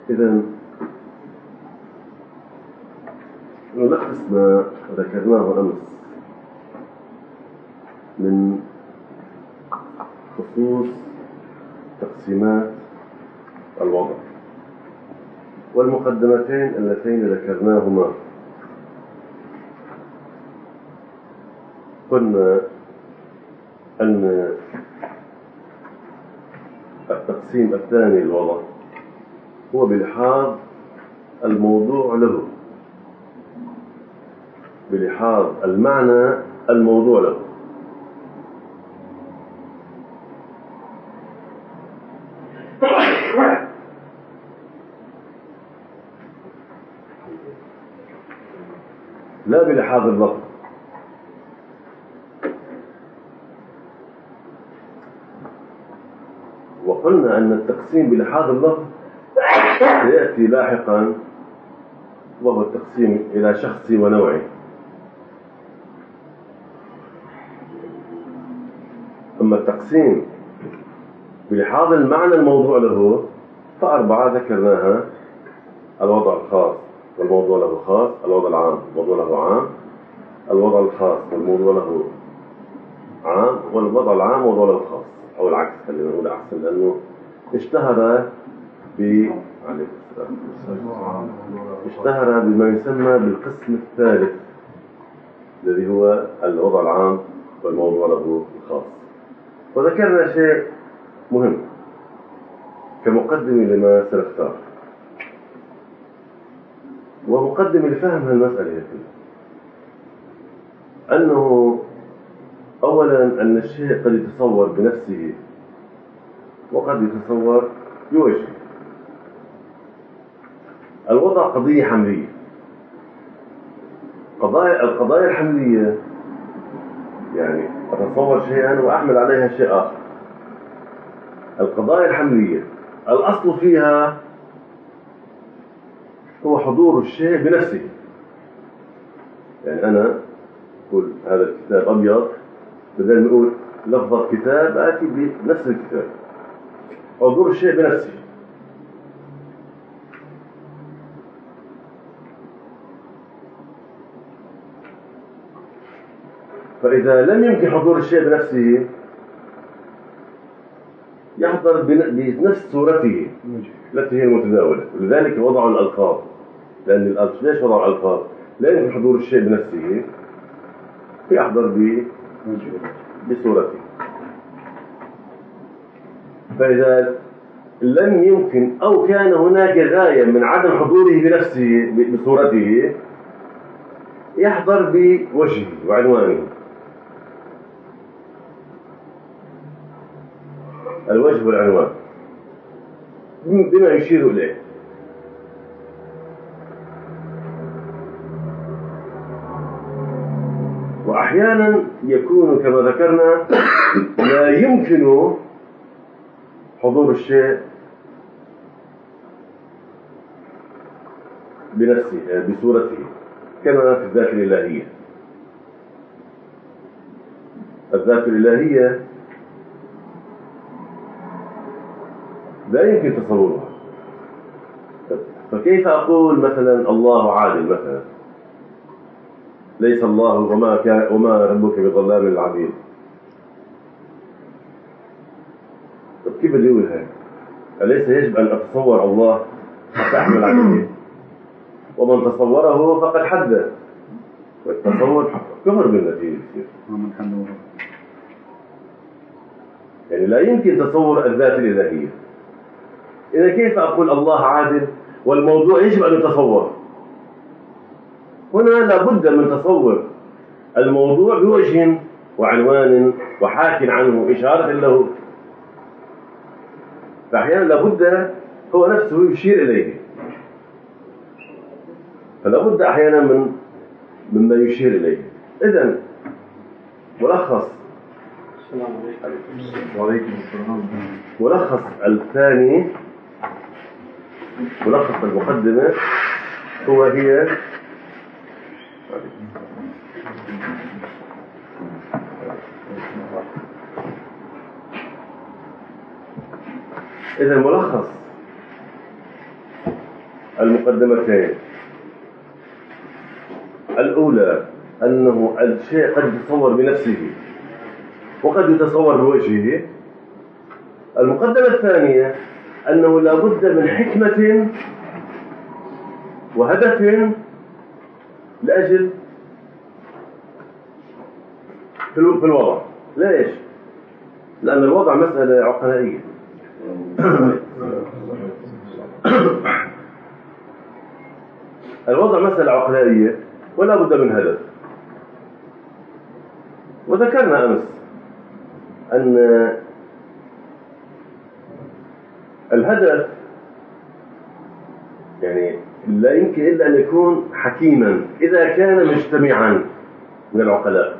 إذا نلخص ما ذكرناه أمس من خصوص تقسيمات الوضع والمقدمتين اللتين ذكرناهما. قلنا أن التقسيم الثاني للوضع هو بلحاظ الموضوع له، بلحاظ المعنى الموضوع له. لا بلحاظ اللفظ. وقلنا أن التقسيم بلحاظ اللفظ سيأتي لاحقا، وهو التقسيم إلى شخصي ونوعي. أما التقسيم بلحاظ المعنى الموضوع له فأربعة ذكرناها: الوضع الخاص والموضوع له خاص، الوضع العام والموضوع له عام، الوضع الخاص والموضوع له عام، والوضع العام والموضوع له خاص، أو العكس خلينا نقول أحسن، لأنه اشتهر اشتهر بما يسمى بالقسم الثالث الذي هو الوضع العام والموضوع له الخاص. وذكرنا شيء مهم كمقدمة لما سنختار، ومقدمة لفهم هالمسألة هي أنه أولا أن الشيء قد يتصور بنفسه وقد يتصور بوجهه. الوضع قضية حملية. القضايا الحملية يعني أتصور شيئا وأحمل عليها شيء آخر. القضايا الحملية الأصل فيها هو حضور الشيء بنفسه. يعني أنا أقول هذا الكتاب أبيض، بدل ما نقول لفظ كتاب آتي بنفس الكتاب. حضور الشيء بنفسه. فإذا لم يمكن حضور الشيء بنفسه يحضر بنفس صورته التي هي المتداولة. ولذلك وضعوا الألفاظ، لأن ليش وضعوا الألفاظ؟ لا يمكن حضور الشيء بنفسه، يحضر بصورته. فإذا لم يمكن أو كان هناك غاية من عدم حضوره بنفسه بصورته يحضر بوجهه وعنوانه. الوجه والعنوان بما يشير إليه. وأحيانا يكون كما ذكرنا لا يمكن حضور الشيء بنفسه بصورته، كما في الذات الإلهية. الذات الإلهية لا يمكن تصورها. فكيف أقول مثلا الله عادل مثلا؟ ليس الله وما ربك بظلام للعبيد. طب كيف بدي أقول هيك؟ أليس يجب أن أتصور الله حتى أحمل عليه؟ ومن تصوره فقد حدث، والتصور كفر بالنتيجة يصير. يعني لا يمكن تصور الذات الإلهية. إذا كيف أقول الله عادل والموضوع يجب أن يتصور؟ هنا لابد من تصور الموضوع بوجه وعنوان وحاك عنه إشارة له. فأحيانا لابد هو نفسه يشير إليه، فلابد أحيانا مما يشير إليه. إذن ملخص ملخص الثاني، ملخص المقدمة هي إذا ملخص المقدمتين. الأولى أنه الشيء قد يتصور بنفسه وقد يتصور بوجهه. المقدمة الثانية أنه لا بد من حكمة وهدف لأجل في الوضع. ليش؟ لأن الوضع مسألة عقلائية. الوضع مسألة عقلائية ولا بد من هدف. وذكرنا أمس أن الهدف يعني لا يمكن إلا أن يكون حكيما إذا كان مجتمعا من العقلاء.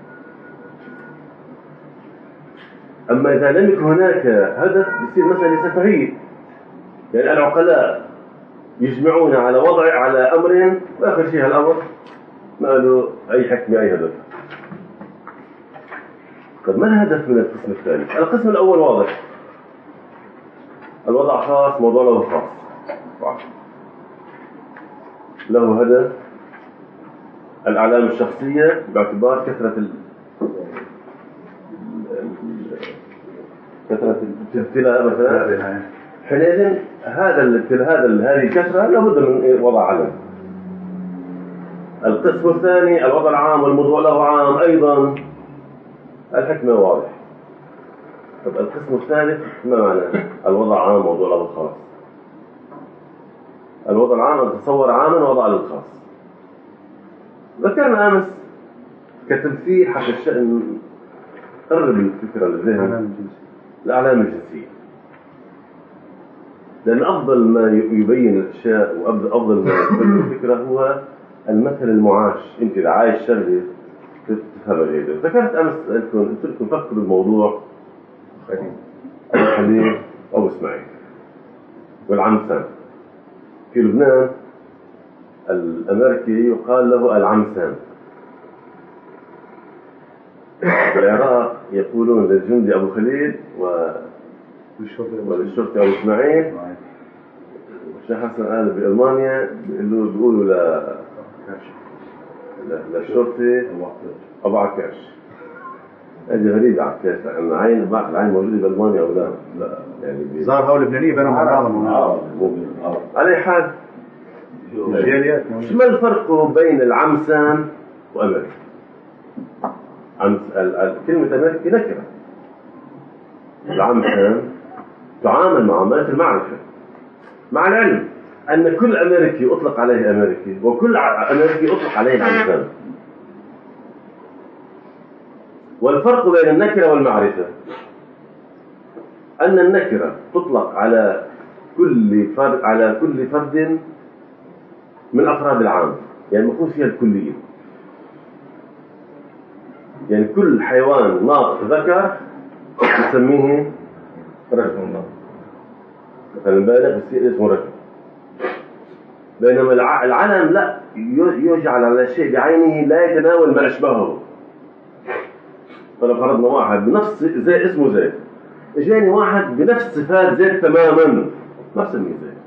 أما إذا لم يكن هناك هدف يصير مسألة سفهية. يعني العقلاء يجمعون على على أمر وآخر شيء هالأمر ما له أي حكمة أي هدف. طيب ما الهدف من القسم الثاني؟ القسم الأول واضح، الوضع خاص، موضوع له خاص، له هدف الأعلام الشخصية باعتبار كثرة الابتلاء مثلا. حينئذ هذه الكثرة لابد من وضع علم. القسم الثاني الوضع العام والموضوع له عام أيضا، الحكمة واضح. طب القسم الثالث ما معناه؟ الوضع عام موضوع له خاص. الوضع العام نتصور عاما وضع للخاص. ذكرنا أمس كتمثيل حتى الشأن قرب الفكرة للذهن الأعلام الجنسية. لأن أفضل ما يبين الأشياء وأفضل ما يبين الفكرة هو المثل المعاش. أنت إذا عايش شغلة تفهمها جيدا. ذكرت أمس قلت لكم فكروا الموضوع أبو خليل أبو إسماعيل والعمسان. في لبنان الأمريكي يقال له العمسان. في العراق يقولون للجندي أبو خليل وللشرطي أبو إسماعيل. والشيخ حسن قال بألمانيا بيقولوا للشرطي أبو عكاش. هذه غريبة عكاش لأن العين موجودة بألمانيا أو لا يعني ظاهرة لبنانية بينهم بعضهم. على حال ما الفرق بين العمسان وأمريكا؟ كلمة أمريكي نكرة. العمسان تعامل معاملة المعرفة، مع العلم أن كل أمريكي أطلق عليه أمريكي وكل أمريكي أطلق عليه العمسان. والفرق بين النكرة والمعرفة أن النكرة تطلق على كل فرد من أفراد العام، يعني المفروض فيها الكلية. يعني كل حيوان ناطق ذكر نسميه رجل ناطق، مثلا البالغ يصير اسمه رجل. بينما العلم لا، يجعل على شيء بعينه لا يتناول ما أشبهه. فلو فرضنا واحد بنفس زي اسمه زيد، اجاني واحد بنفس صفات زيد تماما ما بسميه زيد.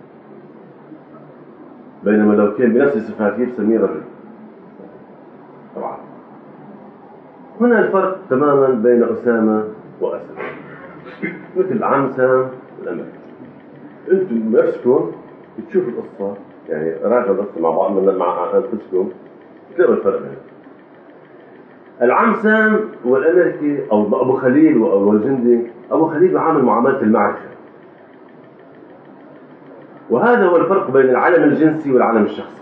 بينما لو كان بنفس صفاته بسميه رجل. طبعا هنا الفرق تماما بين أسامة وأسد، مثل عمسان والأمريكي. انتم بنفسكم بتشوفوا القصة، يعني راجعوا القصة مع بعض مع أنفسكم تلاقوا الفرق بينهم. العمسان والأمريكي أو أبو خليل والجندي، أبو خليل يعامل معاملة المعرفة. وهذا هو الفرق بين العلم الجنسي والعلم الشخصي.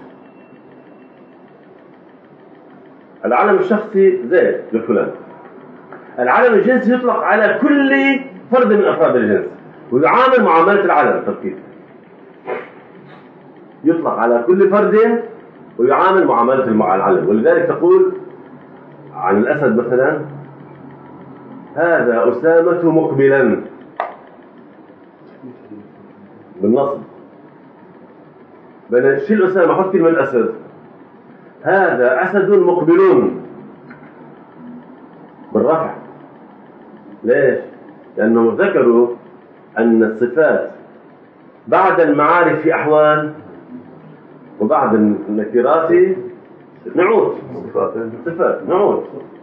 العلم الشخصي زيد لفلان. العلم الجنسي يطلق على كل فرد من أفراد الجنس ويعامل معاملة العلم. طب كيف؟ يطلق على كل فرد ويعامل معاملة العلم. ولذلك تقول عن الأسد مثلا هذا أسامة مقبلا بالنصب. بين شيل أسامة حط كلمة الأسد، هذا أسد مقبلون بالرفع. ليش؟ لأنهم ذكروا أن الصفات بعد المعارف في أحوال وبعد النكرات نعوت، صفات نعوت.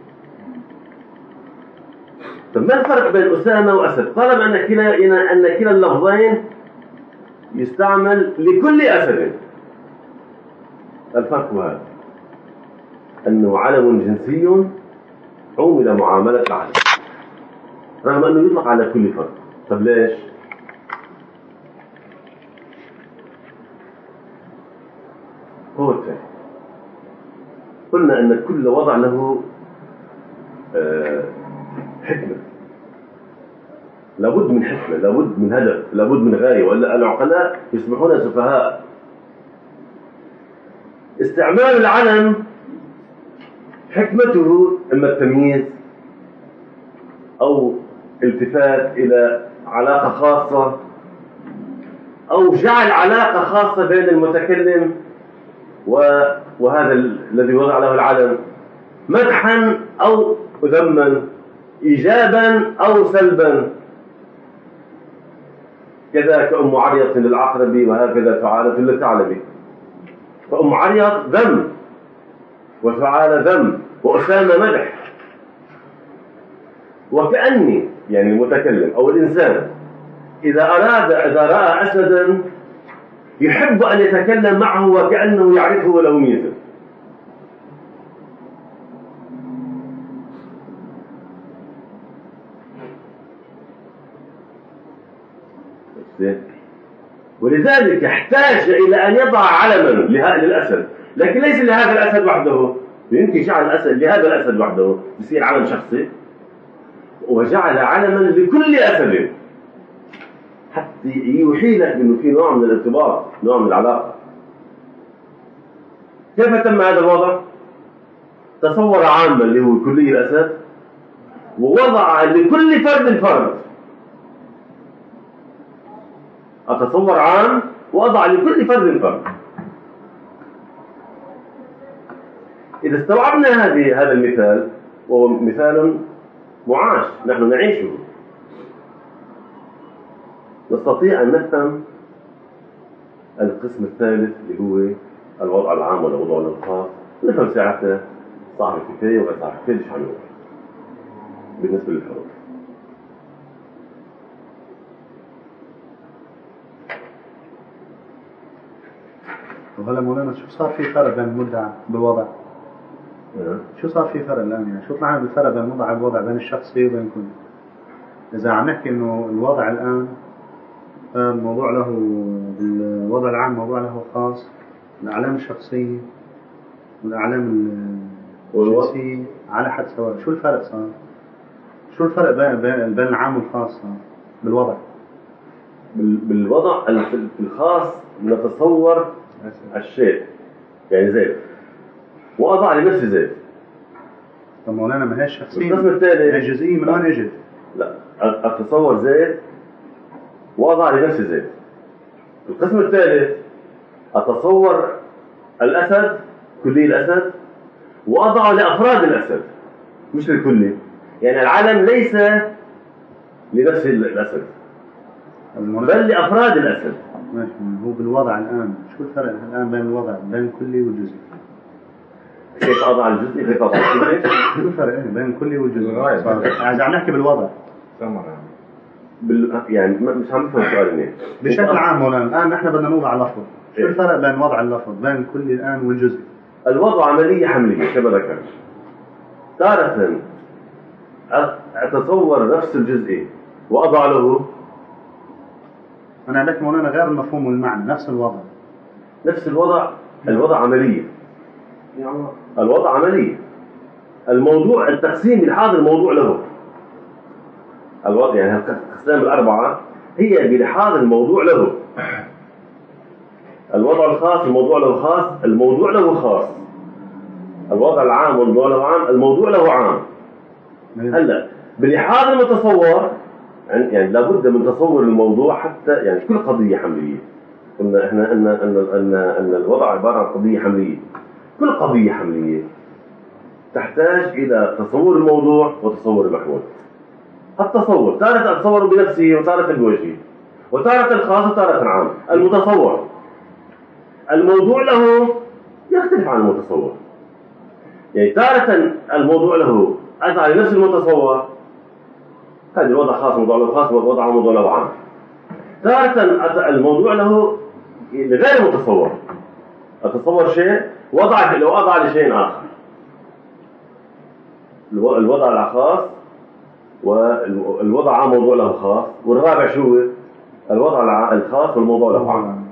طب ما الفرق بين أسامة وأسد؟ طالما أن كلا اللفظين يستعمل لكل أسد. الفرق هذا أنه علم جنسي عُمل معاملة العلم، رغم أنه يطلق على كل فرد. طب ليش؟ هو الثاني. قلنا أن كل وضع له حكمة، لابد من حكمة، لابد من هدف، لابد من غاية، وإلا العقلاء يصبحون سفهاء. استعمال العلم حكمته إما التمييز أو التفات إلى علاقة خاصة، أو جعل علاقة خاصة بين المتكلم وهذا الذي وضع له العلم، مدحا أو ذما، إيجابا أو سلبا. كذا كأم عريض للعقرب وهكذا فعالة للثعلب. فأم عريض ذم، وفعال ذم، وأسامة مدح. وكأني يعني المتكلم أو الإنسان إذا رأى أسدا يحب أن يتكلم معه وكأنه يعرفه ولو ميزة. ولذلك يحتاج إلى أن يضع علما للأسد، لكن ليس لهذا الأسد وحده. يمكن جعل الأسد لهذا الأسد وحده يصير علم شخصي، وجعل علما لكل أسد حتى يوحي لك أنه في نوع من الارتباط، نوع من العلاقة. كيف تم هذا الوضع؟ تصور عاما اللي هو كلي الأسد، ووضع لكل فرد. أتصور عام وأضع لكل فرد. إذا استوعبنا هذا المثال، وهو مثال معاش نحن نعيشه، نستطيع أن نفهم القسم الثالث اللي هو الوضع العام والوضع الخاص. نفهم ساعتها صاحب الكفاية وغير صاحب الكفاية ايش عملوا بالنسبة للحروف. وهلا مولانا شو صار في فرق بين المدعى بالوضع؟ شو صار في فرق الآن؟ يعني شو طلعنا بالفرق بين المدعى بالوضع، بين الشخصي وبين كل؟ إذا عم نحكي إنه الوضع الآن الموضوع له بالوضع العام موضوع له خاص، الأعلام الشخصية والأعلام الجنسية على حد سواء. شو الفرق صار؟ شو الفرق بين العام والخاص بالوضع؟ بالوضع الخاص نتصور الشيء، يعني زيت وأضع لنفسي زيت. طب مولانا ما هي الشخصية، القسم الثاني هي جزئية من وين اجت؟ لا، أتصور زيت وأضع لنفسي زيت. القسم الثالث أتصور الأسد، كلي الأسد، وأضع لأفراد الأسد مش للكلي. يعني العالم ليس لنفس الأسد بل لأفراد الأسد. ماشي. هو بالوضع الآن شو الفرق الآن بين الوضع بين الكلي والجزئي؟ كيف أضع الجزئي كيف أضع الكلي؟ شو الفرق بين الكلي والجزئي؟ إذا عم نحكي بالوضع يعني مش عم نفهم سؤالي بشكل عام مولانا. الآن نحن بدنا نوضع لفظ، شو الفرق بين وضع اللفظ بين الكلي الآن والجزئي؟ الوضع عملية حملية كما ذكرت. تارة أتصور نفس الجزئي وأضع له، أنا عندك مولانا غير المفهوم والمعنى، نفس الوضع. الوضع عملية، الوضع عملية. الموضوع التقسيم الحاضر موضوع له. الوضع يعني الأقسام الأربعة هي بلحاظ الموضوع له. الوضع الخاص الموضوع له خاص، الموضوع له خاص. الوضع العام والموضوع له عام، الموضوع له عام. هلا بلحاظ المتصور يعني لابد من تصور الموضوع حتى يعني كل قضية حملية. قلنا احنا ان الوضع عبارة عن قضية حملية. كل قضية حملية تحتاج إلى تصور الموضوع وتصور المحمول. التصور تارة أتصور بنفسه وتارة بوجهه، وتارة الخاص وتارة العام. المتصور الموضوع له يختلف عن المتصور. يعني تارة الموضوع له أتى لنفس المتصور، هذا الوضع خاص موضوع له خاص ووضع موضوع له عام. تارة الموضوع له غير متصور، أتصور شيء لو وضع لشيء آخر، الوضع الخاص والوضع عام موضوع له خاص، والرابع شو الوضع الخاص والموضوع له عام.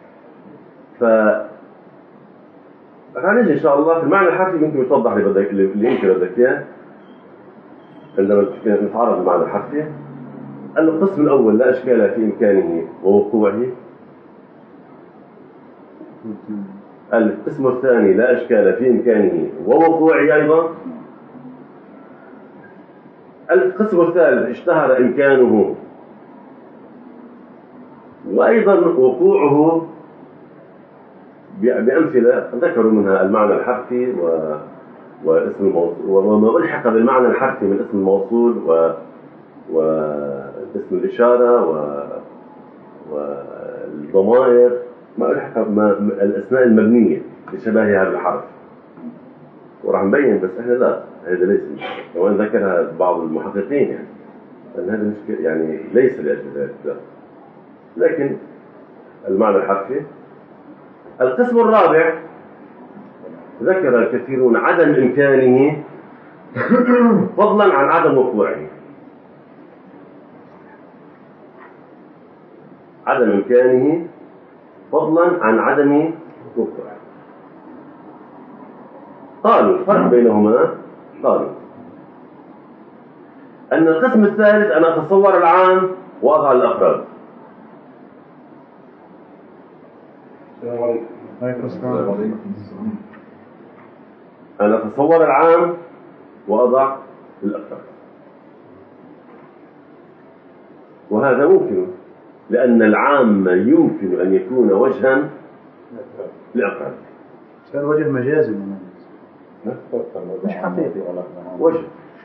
فهنجي إن شاء الله في المعنى الحرفي ممكن يوضح اللي يمكن بدك إياه عندما نتعرض للمعنى الحرفي. أن القسم الأول لا إشكال في إمكانه ووقوعه. القسم الثاني لا إشكال في إمكانه ووقوعه أيضا. القسم الثالث اشتهر إمكانه وأيضا وقوعه بأمثلة ذكروا منها المعنى الحرفي واسم الموصول وما ألحق بالمعنى الحرفي من اسم الموصول واسم الإشارة والضمائر، ما ألحق الأسماء المبنية لشبهها بالحرف. وراح نبين بس احنا لا، هذا ليس، وان ذكرها بعض المحققين يعني ان هذا مشكلة يعني ليس لاجل ذلك، لا. لكن المعنى الحرفي. القسم الرابع ذكر الكثيرون عدم إمكانه فضلا عن عدم وقوعه. عدم إمكانه فضلا عن عدم وقوعه. قالوا الفرق بينهما، قالوا أن القسم الثالث أن أتصور العام وأضع الأفراد. أن أتصور العام وأضع الأفراد، وهذا ممكن لأن العام يمكن أن يكون وجها لأفراد. كان وجه مجازي مش حقيقي، وجه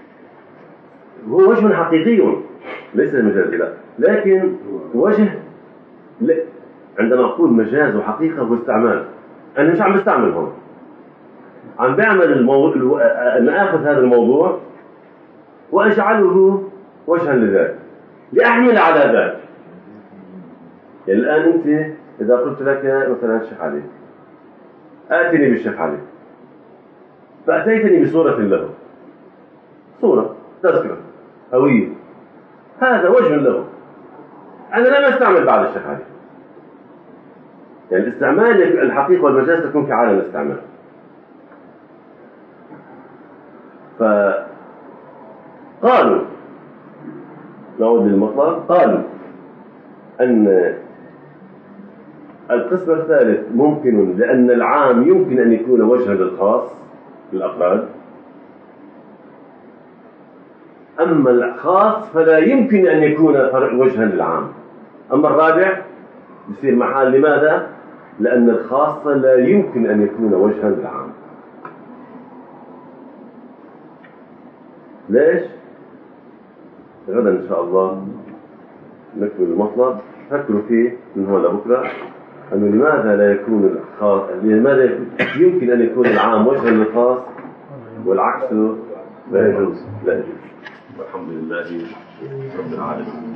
هو وجه حقيقي ليس مجازي، لا، لكن وجه عندما أقول مجاز وحقيقة هو استعمال. أنا مش عم بستعمل هون، عم بعمل أنا آخذ هذا الموضوع وأجعله وجها لذلك لأحمل على ذلك. يعني الآن أنت إذا قلت لك مثلا الشيخ علي آتني بالشيخ علي، فأتيتني بصورة له، صورة تذكرة هوية، هذا وجه له، أنا لم أستعمل بعد الشيخ علي. يعني الاستعمال الحقيقة والمجاز تكون كعالم الاستعمال. فقالوا نعود للمطلب، قالوا أن القسم الثالث ممكن لأن العام يمكن أن يكون وجها للخاص للأفراد، أما الخاص فلا يمكن أن يكون وجها للعام. أما الرابع يصير محال. لماذا؟ لأن الخاص لا يمكن أن يكون وجها للعام. ليش؟ غدا إن شاء الله نكمل المطلب. فكروا فيه من هون لبكرة أنه لماذا لا يكون الخاص، لماذا يمكن أن يكون العام وجها للخاص والعكس لا يجوز. والحمد لله رب العالمين.